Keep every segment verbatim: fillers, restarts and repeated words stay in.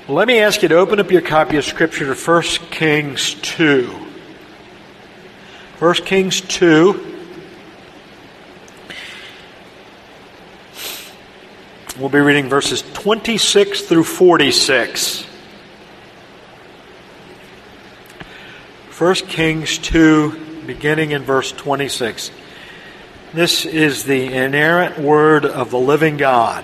Let me ask you to open up your copy of Scripture to First Kings two. First Kings two. We'll be reading verses twenty-six through forty-six. First Kings two, beginning in verse twenty-six. This is the inerrant word of the living God.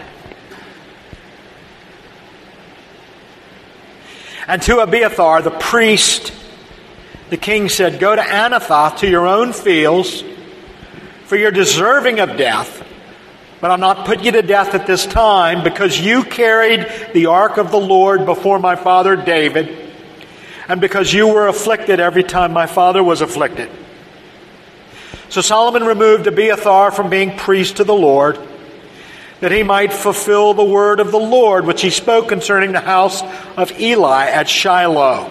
And to Abiathar, the priest, the king said, "Go to Anathoth, to your own fields, for you're deserving of death. But I'll not put you to death at this time, because you carried the ark of the Lord before my father David, and because you were afflicted every time my father was afflicted." So Solomon removed Abiathar from being priest to the Lord, that he might fulfill the word of the Lord, which he spoke concerning the house of Eli at Shiloh.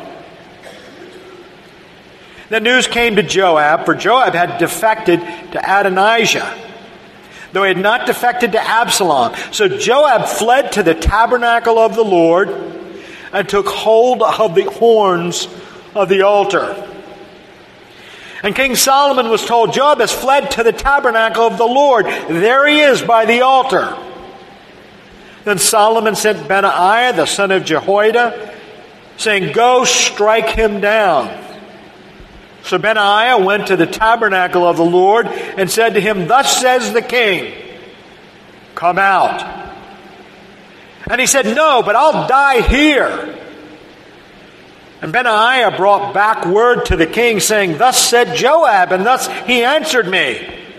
The news came to Joab, for Joab had defected to Adonijah, though he had not defected to Absalom. So Joab fled to the tabernacle of the Lord and took hold of the horns of the altar. And King Solomon was told, "Joab has fled to the tabernacle of the Lord. There he is by the altar." Then Solomon sent Benaiah, the son of Jehoiada, saying, "Go strike him down." So Benaiah went to the tabernacle of the Lord and said to him, "Thus says the king, come out." And he said, "No, but I'll die here." And Benaiah brought back word to the king, saying, "Thus said Joab, and thus he answered me."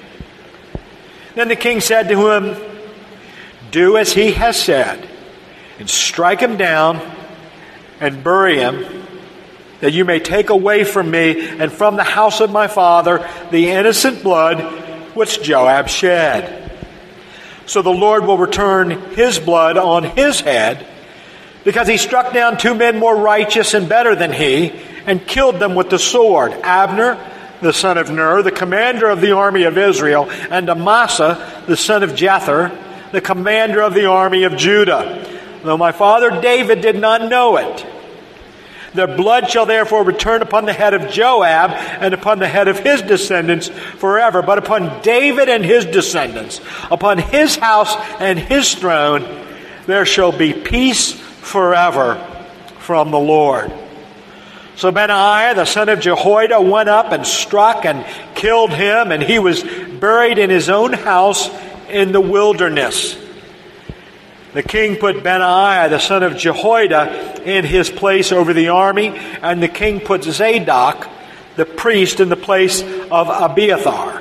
Then the king said to him, "Do as he has said, and strike him down and bury him, that you may take away from me and from the house of my father the innocent blood which Joab shed. So the Lord will return his blood on his head, because he struck down two men more righteous and better than he, and killed them with the sword, Abner, the son of Ner, the commander of the army of Israel, and Amasa, the son of Jether, the commander of the army of Judah, though my father David did not know it. Their blood shall therefore return upon the head of Joab and upon the head of his descendants forever, but upon David and his descendants, upon his house and his throne, there shall be peace forever from the Lord." So Benaiah, the son of Jehoiada, went up and struck and killed him, and he was buried in his own house in the wilderness. The king put Benaiah, the son of Jehoiada, in his place over the army, and the king put Zadok, the priest, in the place of Abiathar.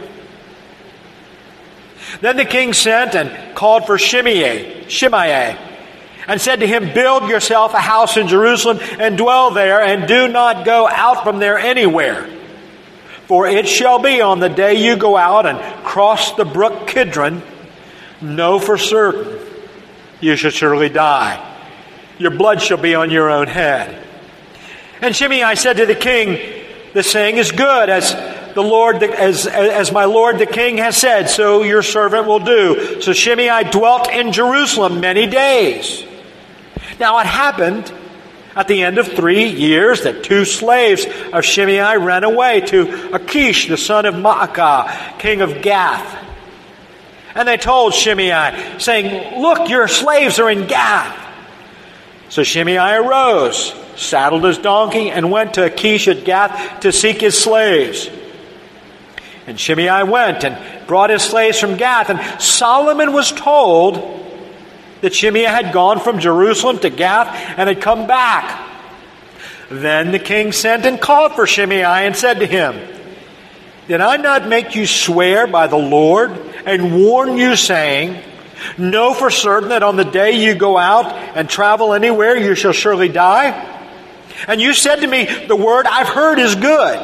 Then the king sent and called for Shimei, Shimei, and said to him, "Build yourself a house in Jerusalem and dwell there, and do not go out from there anywhere. For it shall be on the day you go out and cross the brook Kidron, know for certain you shall surely die. Your blood shall be on your own head." And Shimei said to the king, "The saying is good, as the Lord, as as my lord the king has said, so your servant will do." So Shimei dwelt in Jerusalem many days. Now it happened at the end of three years that two slaves of Shimei ran away to Achish, the son of Maacah, king of Gath. And they told Shimei, saying, "Look, your slaves are in Gath." So Shimei arose, saddled his donkey, and went to Achish at Gath to seek his slaves. And Shimei went and brought his slaves from Gath. And Solomon was told that Shimei had gone from Jerusalem to Gath and had come back. Then the king sent and called for Shimei and said to him, "Did I not make you swear by the Lord and warn you, saying, know for certain that on the day you go out and travel anywhere, you shall surely die? And you said to me, the word I've heard is good.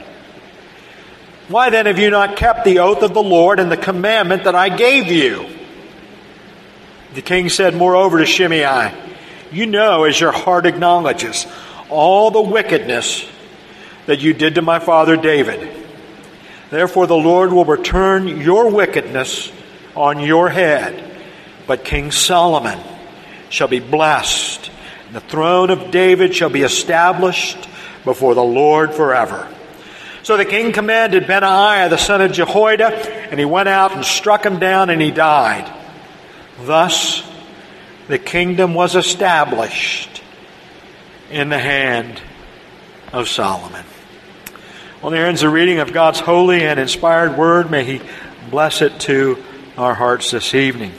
Why then have you not kept the oath of the Lord and the commandment that I gave you?" The king said moreover to Shimei, "You know, as your heart acknowledges, all the wickedness that you did to my father David. Therefore the Lord will return your wickedness on your head. But King Solomon shall be blessed The throne of David shall be established before the Lord forever. So the king commanded Benaiah the son of Jehoiada, and he went out and struck him down, and he died. Thus the kingdom was established in the hand of Solomon. Well, there ends the reading of God's holy and inspired word. May He bless it to our hearts this evening.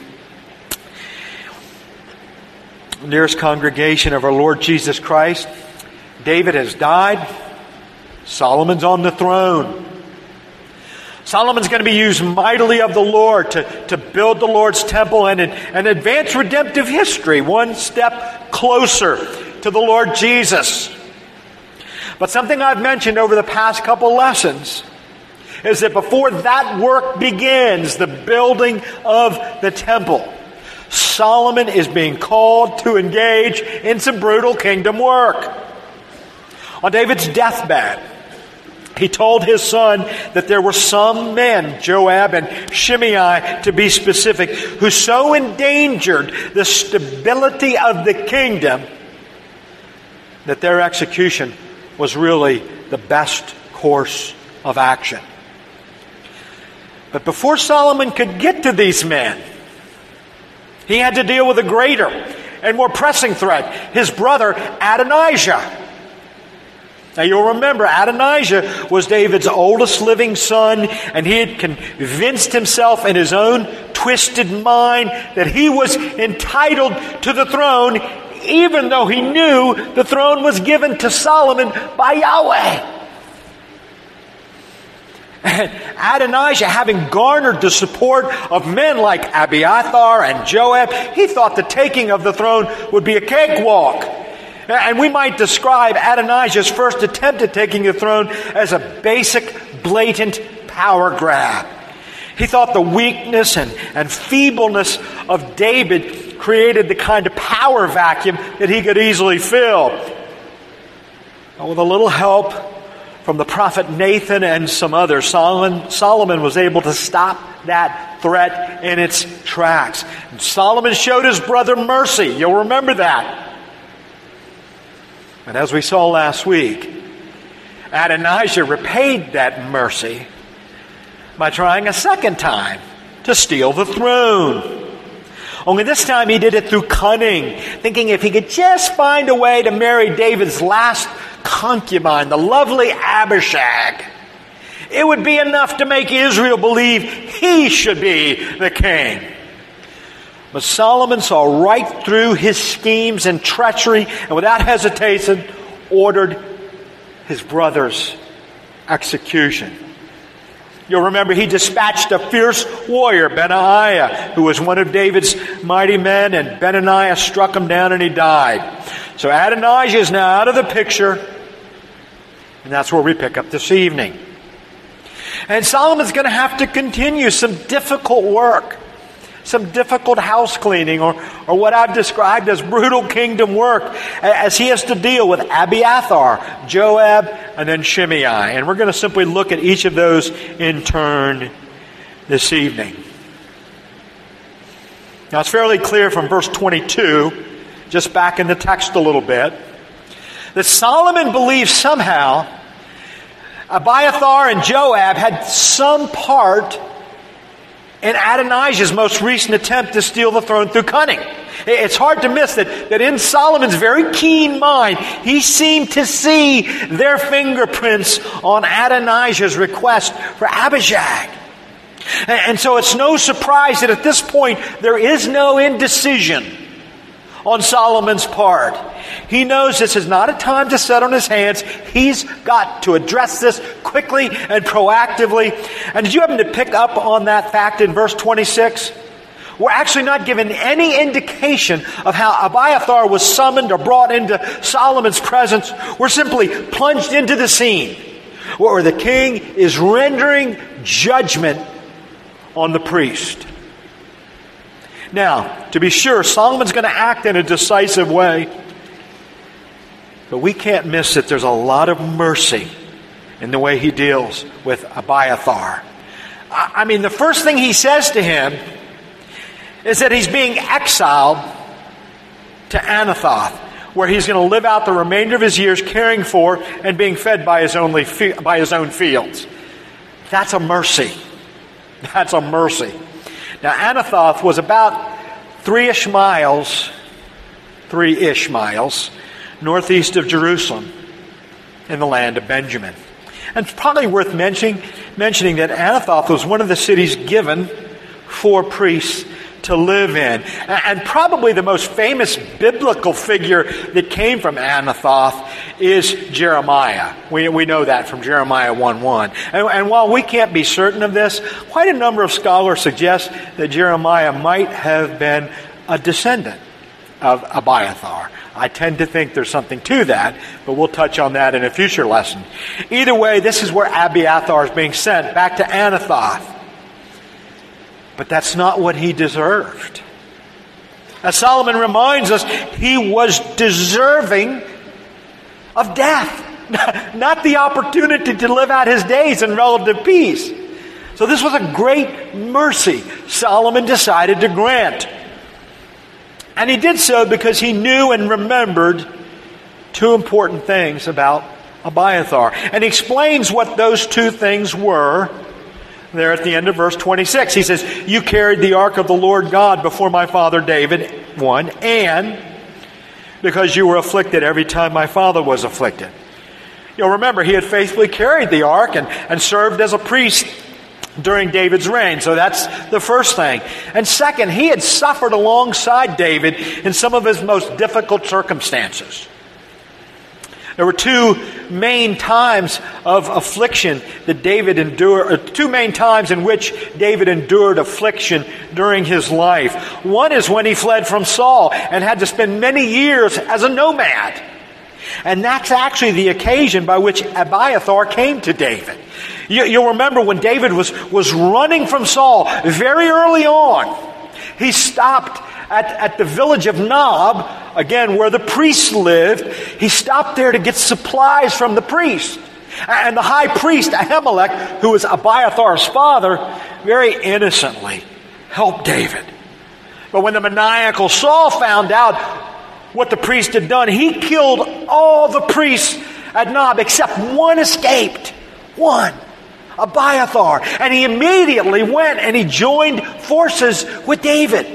Dearest congregation of our Lord Jesus Christ, David has died. Solomon's on the throne. Solomon's going to be used mightily of the Lord to, to build the Lord's temple and, and advance redemptive history one step closer to the Lord Jesus. But something I've mentioned over the past couple lessons is that before that work begins, the building of the temple, Solomon is being called to engage in some brutal kingdom work. On David's deathbed, he told his son that there were some men, Joab and Shimei to be specific, who so endangered the stability of the kingdom that their execution was really the best course of action. But before Solomon could get to these men, he had to deal with a greater and more pressing threat, his brother Adonijah. Now you'll remember, Adonijah was David's oldest living son, and he had convinced himself in his own twisted mind that he was entitled to the throne, even though he knew the throne was given to Solomon by Yahweh. And Adonijah, having garnered the support of men like Abiathar and Joab, he thought the taking of the throne would be a cakewalk. And we might describe Adonijah's first attempt at taking the throne as a basic, blatant power grab. He thought the weakness and, and feebleness of David created the kind of power vacuum that he could easily fill. But with a little help from the prophet Nathan and some others, Solomon, Solomon was able to stop that threat in its tracks. And Solomon showed his brother mercy. You'll remember that. And as we saw last week, Adonijah repaid that mercy by trying a second time to steal the throne. Only this time he did it through cunning, thinking if he could just find a way to marry David's last concubine, the lovely Abishag, it would be enough to make Israel believe he should be the king. But Solomon saw right through his schemes and treachery, and without hesitation ordered his brother's execution. You'll remember he dispatched a fierce warrior, Benaiah, who was one of David's mighty men, and Benaiah struck him down and he died. So Adonijah is now out of the picture, and that's where we pick up this evening. And Solomon's going to have to continue some difficult work, some difficult house cleaning, or, or what I've described as brutal kingdom work, as he has to deal with Abiathar, Joab, and then Shimei. And we're going to simply look at each of those in turn this evening. Now it's fairly clear from verse twenty-two, just back in the text a little bit, that Solomon believes somehow Abiathar and Joab had some part in Adonijah's most recent attempt to steal the throne through cunning. It's hard to miss that, that in Solomon's very keen mind, he seemed to see their fingerprints on Adonijah's request for Abishag. And, and so it's no surprise that at this point, there is no indecision on Solomon's part. He knows this is not a time to sit on his hands. He's got to address this quickly and proactively. And did you happen to pick up on that fact in verse twenty-six? We're actually not given any indication of how Abiathar was summoned or brought into Solomon's presence. We're simply plunged into the scene where the king is rendering judgment on the priest. Now, to be sure, Solomon's going to act in a decisive way. But we can't miss that there's a lot of mercy in the way he deals with Abiathar. I mean, the first thing he says to him is that he's being exiled to Anathoth, where he's going to live out the remainder of his years caring for and being fed by his, only fi- by his own fields. That's a mercy. That's a mercy. Now, Anathoth was about three-ish miles, three-ish miles, northeast of Jerusalem in the land of Benjamin. And it's probably worth mentioning, mentioning that Anathoth was one of the cities given for priests to live in. And probably the most famous biblical figure that came from Anathoth is Jeremiah. We, we know that from Jeremiah one one. And, and while we can't be certain of this, quite a number of scholars suggest that Jeremiah might have been a descendant of Abiathar. I tend to think there's something to that, but we'll touch on that in a future lesson. Either way, this is where Abiathar is being sent, back to Anathoth. But that's not what he deserved. As Solomon reminds us, he was deserving of death, not the opportunity to live out his days in relative peace. So this was a great mercy Solomon decided to grant. And he did so because he knew and remembered two important things about Abiathar. And he explains what those two things were there at the end of verse twenty-six. He says, you carried the ark of the Lord God before my father David, one, and because you were afflicted every time my father was afflicted. You'll remember he had faithfully carried the ark and, and served as a priest during David's reign. So that's the first thing. And second, he had suffered alongside David in some of his most difficult circumstances. There were two main times of affliction that David endured, or two main times in which David endured affliction during his life. One is when he fled from Saul and had to spend many years as a nomad. And that's actually the occasion by which Abiathar came to David. You, you'll remember when David was, was running from Saul very early on, he stopped at, at the village of Nob, again, where the priests lived. He stopped there to get supplies from the priest. And the high priest, Ahimelech, who was Abiathar's father, very innocently helped David. But when the maniacal Saul found out what the priest had done, he killed all the priests at Nob except one escaped. One. Abiathar. And he immediately went and he joined forces with David.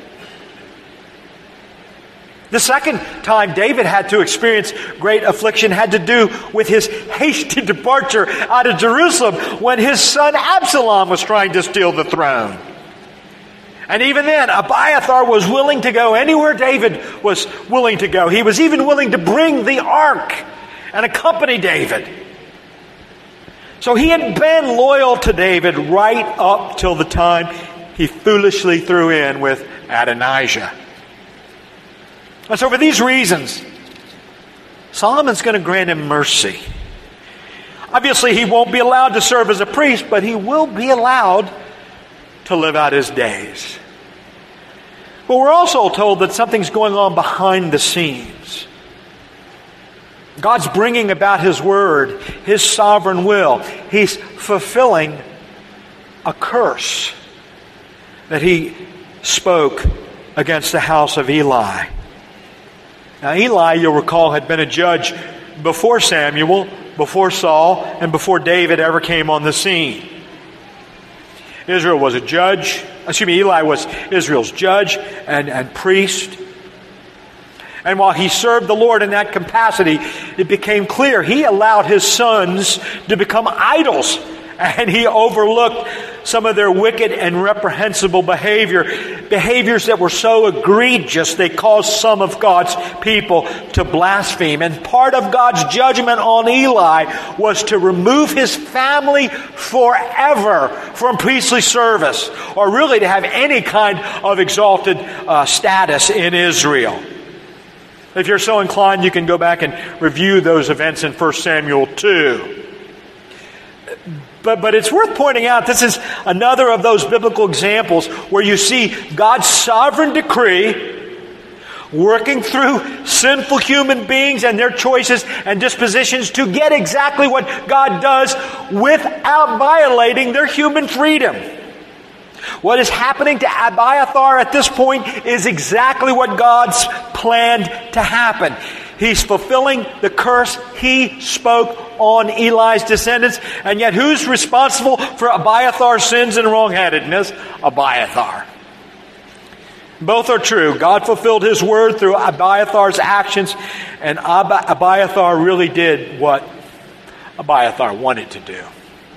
The second time David had to experience great affliction had to do with his hasty departure out of Jerusalem when his son Absalom was trying to steal the throne. And even then, Abiathar was willing to go anywhere David was willing to go. He was even willing to bring the ark and accompany David. So he had been loyal to David right up till the time he foolishly threw in with Adonijah. And so for these reasons, Solomon's going to grant him mercy. Obviously, he won't be allowed to serve as a priest, but he will be allowed to live out his days. But we're also told that something's going on behind the scenes. God's bringing about His word, His sovereign will. He's fulfilling a curse that He spoke against the house of Eli. Now, Eli, you'll recall, had been a judge before Samuel, before Saul, and before David ever came on the scene. Israel was a judge, excuse me, Eli was Israel's judge and, and priest. And while he served the Lord in that capacity, it became clear he allowed his sons to become idols. And he overlooked some of their wicked and reprehensible behavior. Behaviors that were so egregious, they caused some of God's people to blaspheme. And part of God's judgment on Eli was to remove his family forever from priestly service, or really to have any kind of exalted uh, status in Israel. If you're so inclined, you can go back and review those events in First Samuel two. But, but it's worth pointing out, this is another of those biblical examples where you see God's sovereign decree working through sinful human beings and their choices and dispositions to get exactly what God does without violating their human freedom. What is happening to Abiathar at this point is exactly what God's planned to happen. He's fulfilling the curse he spoke on Eli's descendants. And yet who's responsible for Abiathar's sins and wrongheadedness? Abiathar. Both are true. God fulfilled his word through Abiathar's actions, and Ab- Abiathar really did what Abiathar wanted to do.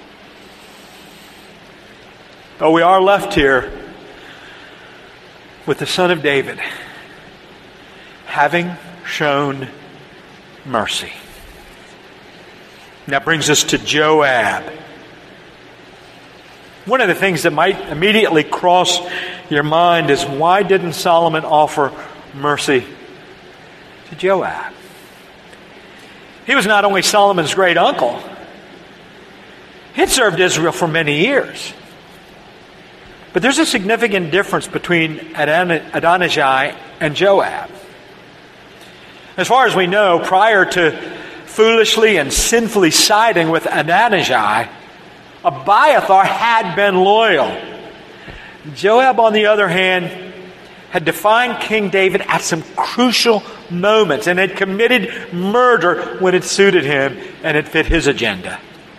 But we are left here with the son of David having shown mercy. And that brings us to Joab. One of the things that might immediately cross your mind is, why didn't Solomon offer mercy to Joab? He was not only Solomon's great uncle, he had served Israel for many years. But there's a significant difference between Adon- Adonijah and Joab. As far as we know, prior to foolishly and sinfully siding with Adonijah, Abiathar had been loyal. Joab, on the other hand, had defied King David at some crucial moments and had committed murder when it suited him and it fit his agenda.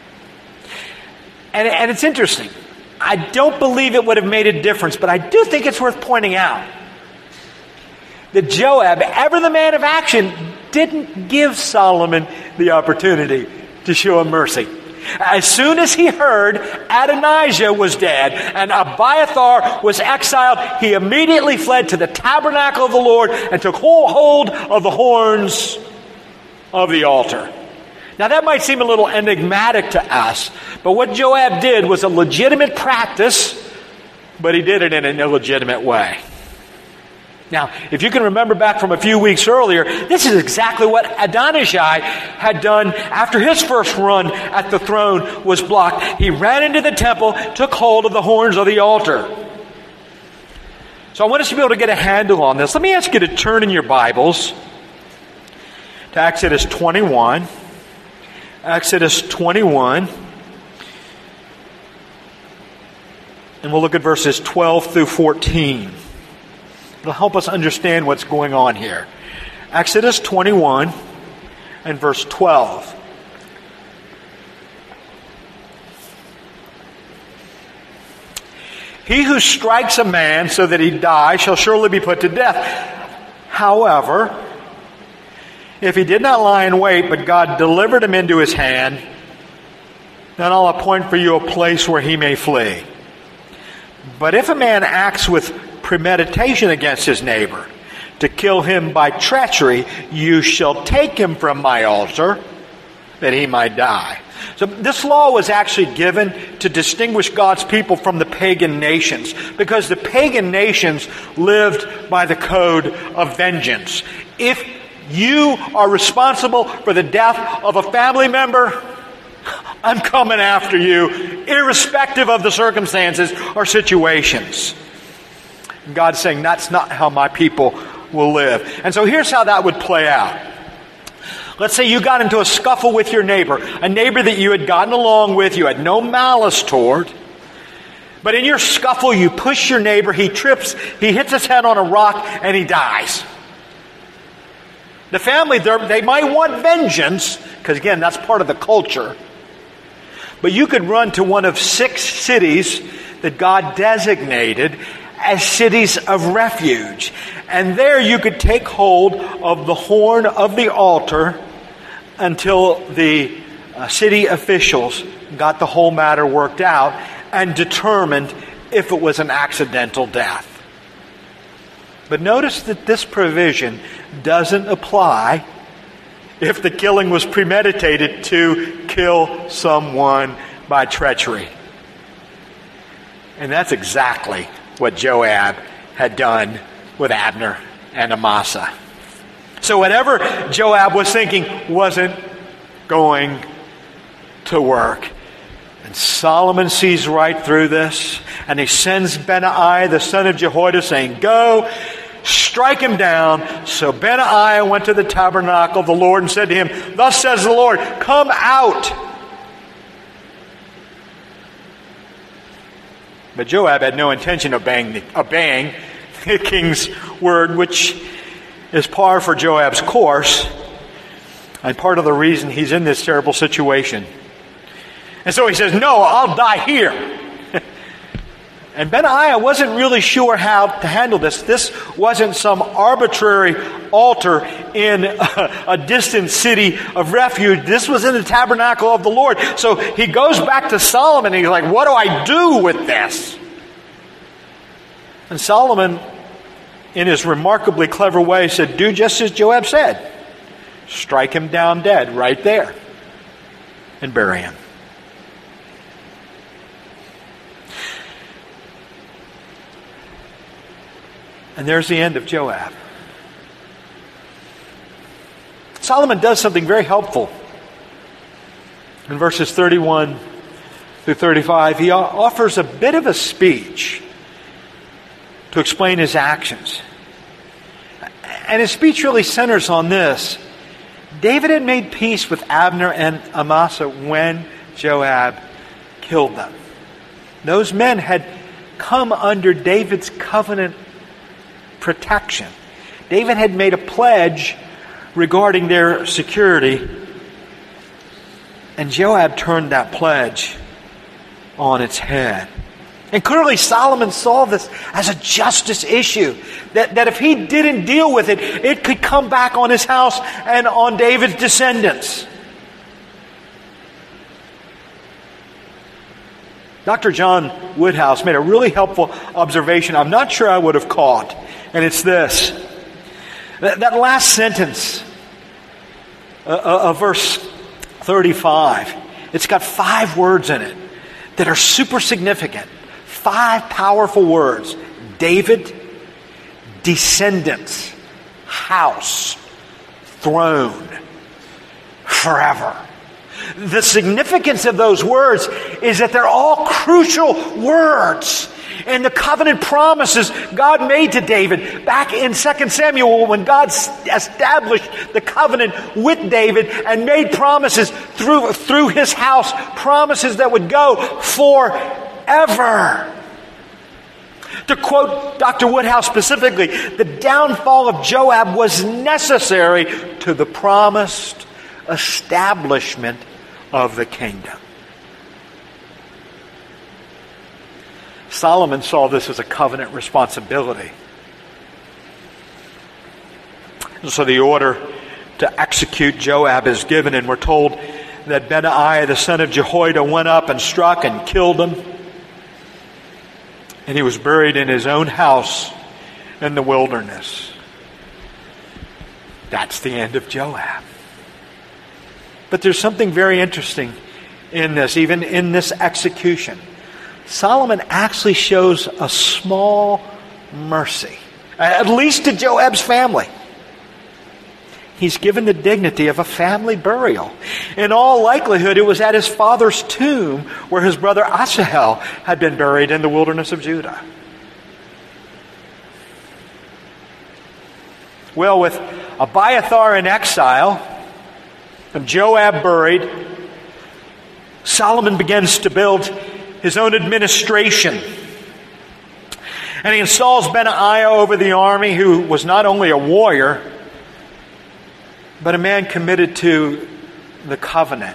And, and it's interesting. I don't believe it would have made a difference, but I do think it's worth pointing out that Joab, ever the man of action, didn't give Solomon the opportunity to show him mercy. As soon as he heard Adonijah was dead and Abiathar was exiled, he immediately fled to the tabernacle of the Lord and took hold of the horns of the altar. Now that might seem a little enigmatic to us, but what Joab did was a legitimate practice, but he did it in an illegitimate way. Now, if you can remember back from a few weeks earlier, this is exactly what Adonijah had done after his first run at the throne was blocked. He ran into the temple, took hold of the horns of the altar. So I want us to be able to get a handle on this. Let me ask you to turn in your Bibles to Exodus twenty-one. Exodus twenty-one. And we'll look at verses twelve through fourteen. It'll help us understand what's going on here. Exodus twenty-one and verse twelve. He who strikes a man so that he die shall surely be put to death. However, if he did not lie in wait, but God delivered him into his hand, then I'll appoint for you a place where he may flee. But if a man acts with premeditation against his neighbor to kill him by treachery, you shall take him from my altar that he might die. So this law was actually given to distinguish God's people from the pagan nations, because the pagan nations lived by the code of vengeance. If you are responsible for the death of a family member, I'm coming after you, irrespective of the circumstances or situations. God's saying that's not how my people will live. And so here's how that would play out. Let's say you got into a scuffle with your neighbor, a neighbor that you had gotten along with, you had no malice toward. But in your scuffle, you push your neighbor, he trips, he hits his head on a rock, and he dies. The family, they might want vengeance, because again, that's part of the culture. But you could run to one of six cities that God designated as cities of refuge. And there you could take hold of the horn of the altar until the uh, city officials got the whole matter worked out and determined if it was an accidental death. But notice that this provision doesn't apply if the killing was premeditated to kill someone by treachery. And that's exactly what Joab had done with Abner and Amasa. So whatever Joab was thinking wasn't going to work. And Solomon sees right through this, and he sends Benaiah, the son of Jehoiada, saying, "Go, strike him down." So Benaiah went to the tabernacle of the Lord and said to him, "Thus says the Lord, come out." But Joab had no intention of obeying the, obeying the king's word, which is par for Joab's course, and part of the reason he's in this terrible situation. And so he says, no, I'll die here. And Benaiah wasn't really sure how to handle this. This wasn't some arbitrary altar in a, a distant city of refuge. This was in the tabernacle of the Lord. So he goes back to Solomon and he's like, what do I do with this? And Solomon, in his remarkably clever way, said, do just as Joab said. Strike him down dead right there and bury him. And there's the end of Joab. Solomon does something very helpful. In verses thirty-one through thirty-five, he offers a bit of a speech to explain his actions. And his speech really centers on this. David had made peace with Abner and Amasa when Joab killed them. Those men had come under David's covenant protection. David had made a pledge regarding their security, and Joab turned that pledge on its head. And clearly Solomon saw this as a justice issue, that, that if he didn't deal with it, it could come back on his house and on David's descendants. Doctor John Woodhouse made a really helpful observation I'm not sure I would have caught. And it's this. That, that last sentence uh, of verse thirty-five, it's got five words in it that are super significant. Five powerful words. David, descendants, house, throne, forever. The significance of those words is that they're all crucial words in the covenant promises God made to David back in Second Samuel when God established the covenant with David and made promises through, through his house, promises that would go forever. To quote Doctor Woodhouse specifically, the downfall of Joab was necessary to the promised establishment of the kingdom. Solomon saw this as a covenant responsibility. And so the order to execute Joab is given, and we're told that Benaiah, the son of Jehoiada, went up and struck and killed him. And he was buried in his own house in the wilderness. That's the end of Joab. But there's something very interesting in this, even in this execution. Solomon actually shows a small mercy, at least to Joab's family. He's given the dignity of a family burial. In all likelihood, it was at his father's tomb where his brother Asahel had been buried in the wilderness of Judah. Well, with Abiathar in exile and Joab buried, Solomon begins to build his own administration. And he installs Benaiah over the army, who was not only a warrior, but a man committed to the covenant.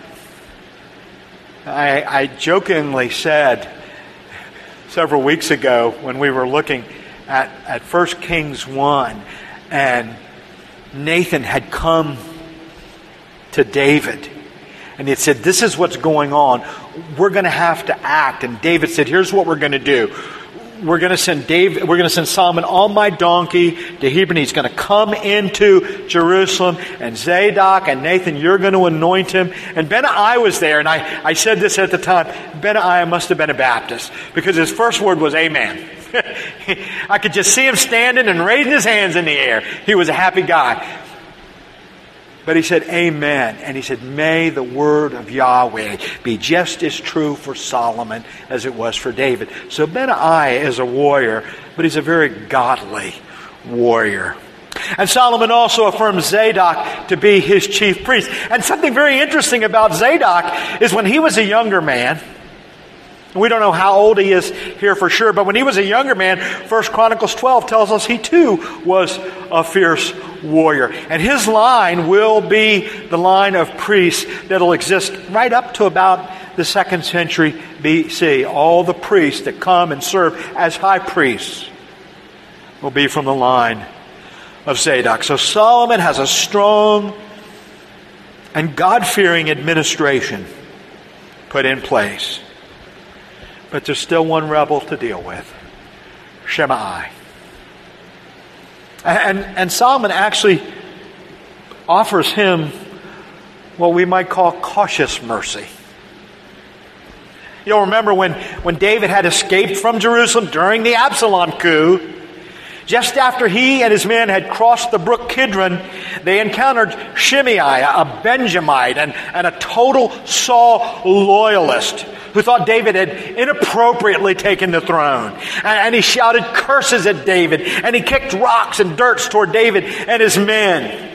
I, I jokingly said several weeks ago when we were looking at, at First Kings one, and Nathan had come to David, and he had said, this is what's going on. We're going to have to act. And David said, here's what we're going to do. We're going to send David, we're going to send Solomon on my donkey to Hebron. He's going to come into Jerusalem, and Zadok and Nathan, you're going to anoint him. And Benaiah was there, and I, I said this at the time. Benaiah must have been a Baptist, because his first word was amen. I could just see him standing and raising his hands in the air. He was a happy guy. But he said, amen. And he said, may the word of Yahweh be just as true for Solomon as it was for David. So Benaiah is a warrior, but he's a very godly warrior. And Solomon also affirms Zadok to be his chief priest. And something very interesting about Zadok is when he was a younger man, We don't know how old he is here for sure, but when he was a younger man, First Chronicles twelve tells us he too was a fierce warrior. And his line will be the line of priests that'll exist right up to about the second century B C. All the priests that come and serve as high priests will be from the line of Zadok. So Solomon has a strong and God-fearing administration put in place. But there's still one rebel to deal with, Shimei. And, and Solomon actually offers him what we might call cautious mercy. You'll remember when, when David had escaped from Jerusalem during the Absalom coup, just after he and his men had crossed the brook Kidron, they encountered Shimei, a Benjamite and, and a total Saul loyalist who thought David had inappropriately taken the throne. And, and he shouted curses at David, and he kicked rocks and dirts toward David and his men.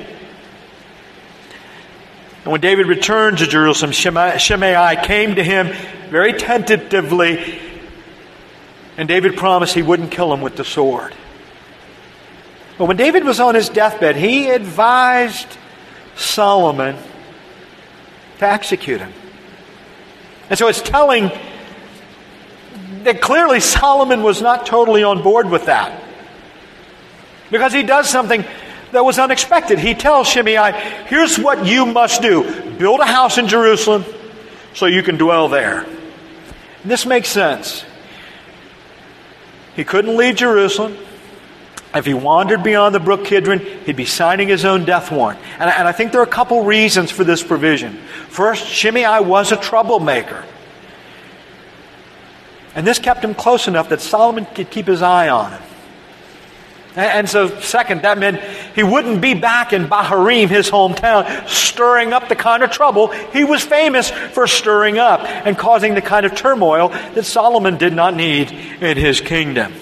And when David returned to Jerusalem, Shimei, Shimei came to him very tentatively, and David promised he wouldn't kill him with the sword. But when David was on his deathbed, he advised Solomon to execute him. And so it's telling that clearly Solomon was not totally on board with that, because he does something that was unexpected. He tells Shimei, here's what you must do. Build a house in Jerusalem so you can dwell there. And this makes sense. He couldn't leave Jerusalem. If he wandered beyond the brook Kidron, he'd be signing his own death warrant. And I, and I think there are a couple reasons for this provision. First, Shimei was a troublemaker. And this kept him close enough that Solomon could keep his eye on him. And, and so, second, that meant he wouldn't be back in Bahurim, his hometown, stirring up the kind of trouble he was famous for stirring up and causing the kind of turmoil that Solomon did not need in his kingdom.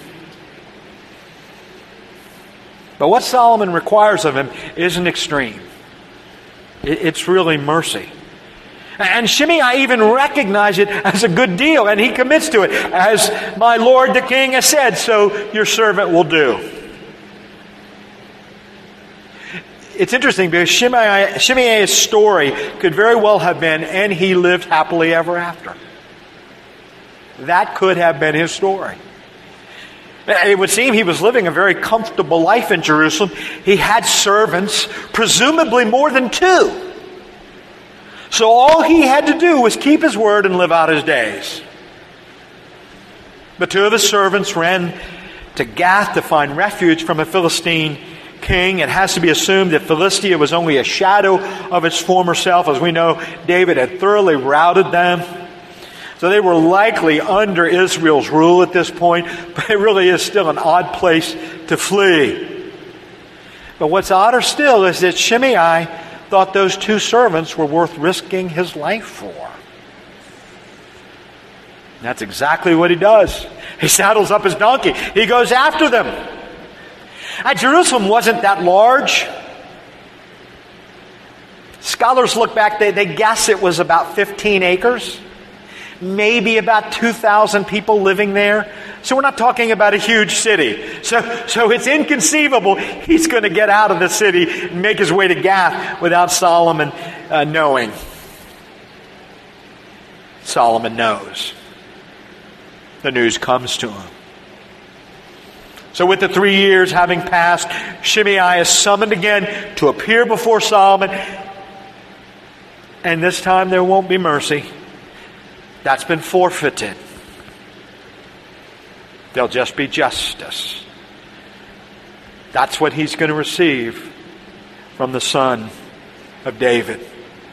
But what Solomon requires of him isn't extreme. It's really mercy. And Shimei even recognized it as a good deal, and he commits to it. As my lord the king has said, so your servant will do. It's interesting because Shimei, Shimei's story could very well have been, and he lived happily ever after. That could have been his story. It would seem he was living a very comfortable life in Jerusalem. He had servants, presumably more than two. So all he had to do was keep his word and live out his days. But two of his servants ran to Gath to find refuge from a Philistine king. It has to be assumed that Philistia was only a shadow of its former self. As we know, David had thoroughly routed them. So they were likely under Israel's rule at this point, but it really is still an odd place to flee. But what's odder still is that Shimei thought those two servants were worth risking his life for. And that's exactly what he does. He saddles up his donkey. He goes after them. And Jerusalem wasn't that large. Scholars look back, they, they guess it was about fifteen acres. Maybe about two thousand people living there. So we're not talking about a huge city. So, so it's inconceivable he's going to get out of the city and make his way to Gath without Solomon uh, knowing. Solomon knows. The news comes to him. So with the three years having passed, Shimei is summoned again to appear before Solomon. And this time there won't be mercy. That's been forfeited. There'll just be justice. That's what he's going to receive from the son of David.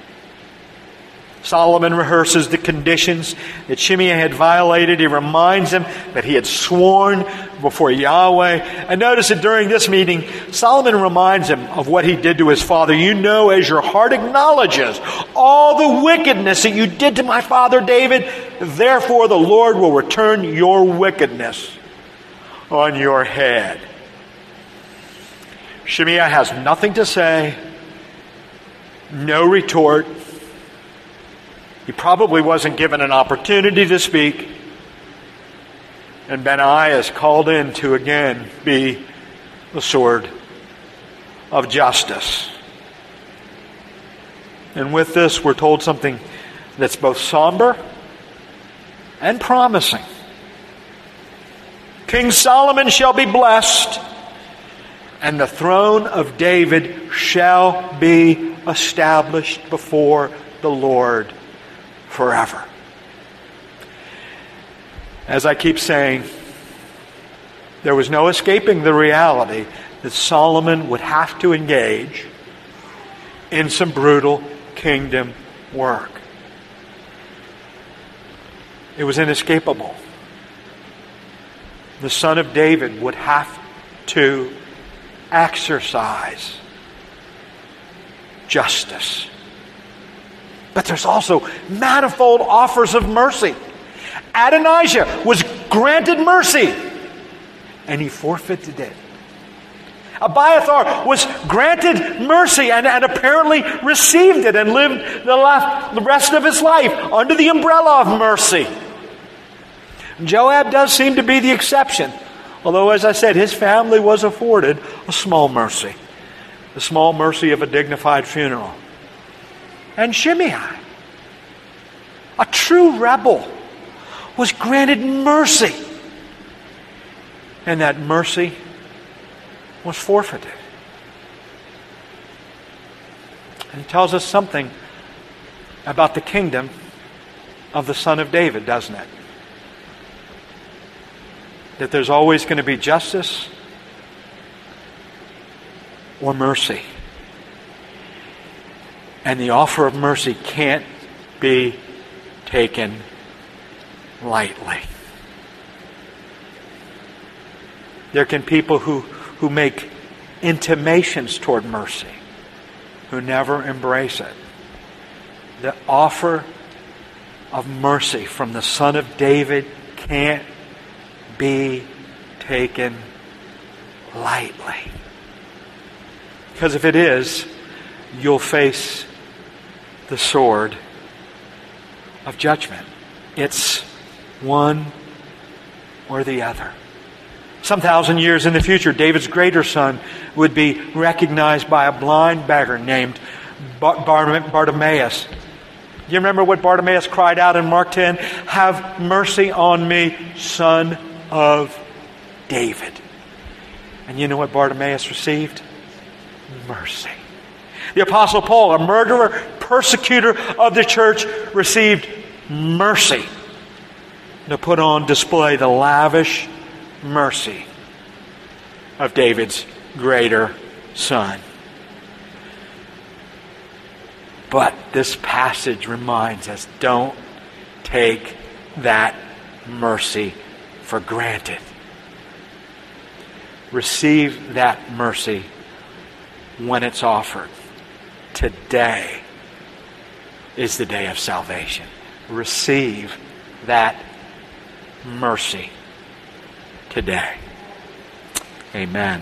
Solomon rehearses the conditions that Shimei had violated. He reminds him that he had sworn before Yahweh. And notice that during this meeting, Solomon reminds him of what he did to his father. You know, as your heart acknowledges all the wickedness that you did to my father David, therefore the Lord will return your wickedness on your head. Shimei has nothing to say, no retort. He probably wasn't given an opportunity to speak. And Benaiah is called in to again be the sword of justice. And with this, we're told something that's both somber and promising. King Solomon shall be blessed, and the throne of David shall be established before the Lord forever. As I keep saying, there was no escaping the reality that Solomon would have to engage in some brutal kingdom work. It was inescapable. The son of David would have to exercise justice. But there's also manifold offers of mercy. Adonijah was granted mercy, and he forfeited it. Abiathar was granted mercy and, and apparently received it and lived the, last, the rest of his life under the umbrella of mercy. Joab does seem to be the exception, although, as I said, his family was afforded a small mercy, the small mercy of a dignified funeral. And Shimei, a true rebel, was granted mercy, and that mercy was forfeited. And it tells us something about the kingdom of the Son of David, doesn't it? That there's always going to be justice or mercy. And the offer of mercy can't be taken lightly. There can be people who, who make intimations toward mercy, who never embrace it. The offer of mercy from the Son of David can't be taken lightly. Because if it is, you'll face the sword of judgment. It's one or the other. Some thousand years in the future, David's greater son would be recognized by a blind beggar named Bar- Bar- Bartimaeus. Do you remember what Bartimaeus cried out in Mark ten? "Have mercy on me, son of David." And you know what Bartimaeus received? Mercy. The Apostle Paul, a murderer, persecutor of the church, received mercy to put on display the lavish mercy of David's greater son. But this passage reminds us, don't take that mercy for granted. Receive that mercy when it's offered. Today is the day of salvation. Receive that mercy today. Amen.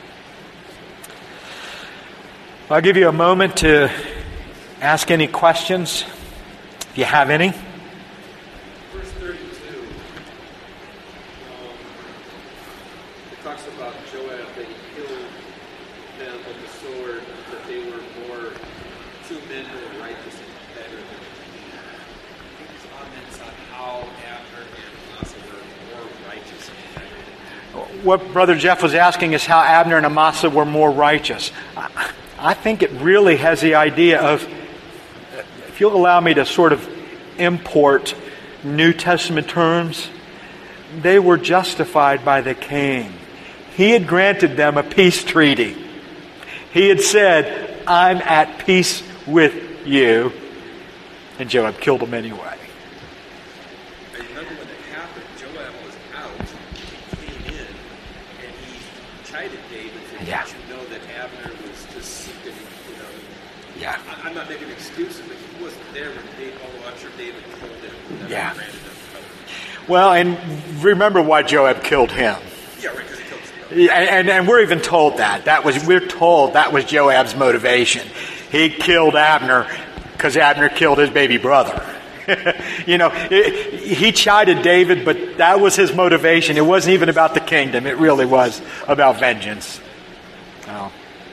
I'll give you a moment to ask any questions, if you have any. Verse thirty-two, um, it talks about Joab, that he killed them with the sword, that they were more, two men who were righteous and better than he. I think his comments on how Abner and Amasa were more righteous and better. What Brother Jeff was asking is how Abner and Amasa were more righteous. I think it really has the idea of, if you'll allow me to sort of import New Testament terms, they were justified by the king. He had granted them a peace treaty. He had said, "I'm at peace with you." And Joab killed them anyway. I remember when it happened, Joab was out, he came in, and he chided David for Yeah. letting you know that Abner was just seeking, you know. Yeah. I- I'm not making excuses, but he wasn't there when David, although I'm sure David killed him. Never Yeah. granted him cover. Well, and remember why Joab killed him. Yeah, right, because he killed his Yeah, And, and we're even told that. That was we're told that was Joab's motivation. He killed Abner because Abner killed his baby brother. You know, it, he chided David, but that was his motivation. It wasn't even about the kingdom. It really was about vengeance. Oh.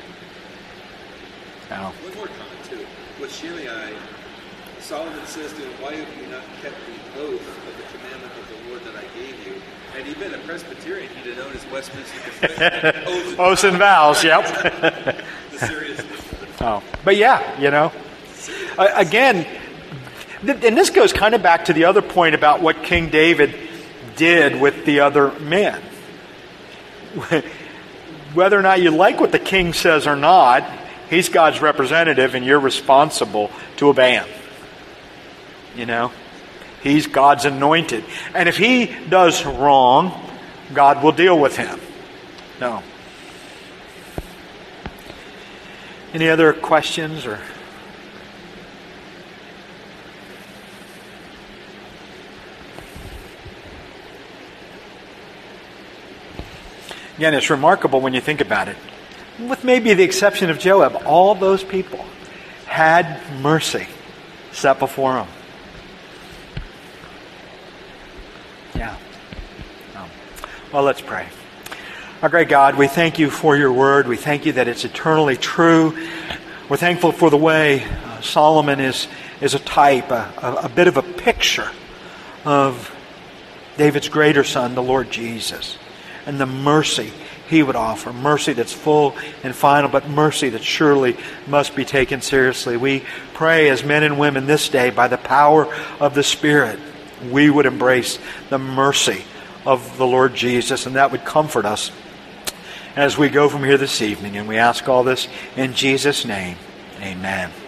Oh. One more comment, too. With Shimei, Solomon says to him, why have you not kept the oath of the commandment of the Lord that I gave you? Had he been a Presbyterian, he'd have known his Westminster Confession. Oaths, Oaths and vows, yep. The seriousness. Oh. But yeah, you know. Uh, again, th- and this goes kind of back to the other point about what King David did with the other men. Whether or not you like what the king says or not, he's God's representative and you're responsible to obey him. You know? He's God's anointed. And if he does wrong, God will deal with him. No. Any other questions or... Again, it's remarkable when you think about it. With maybe the exception of Joab, all those people had mercy set before them. Yeah. Oh. Well, let's pray. Our great God, we thank you for your word. We thank you that it's eternally true. We're thankful for the way uh, Solomon is, is a type, a, a, a bit of a picture of David's greater son, the Lord Jesus. And the mercy he would offer. Mercy that's full and final, but mercy that surely must be taken seriously. We pray as men and women this day, by the power of the Spirit, we would embrace the mercy of the Lord Jesus, and that would comfort us as we go from here this evening. And we ask all this in Jesus' name. Amen.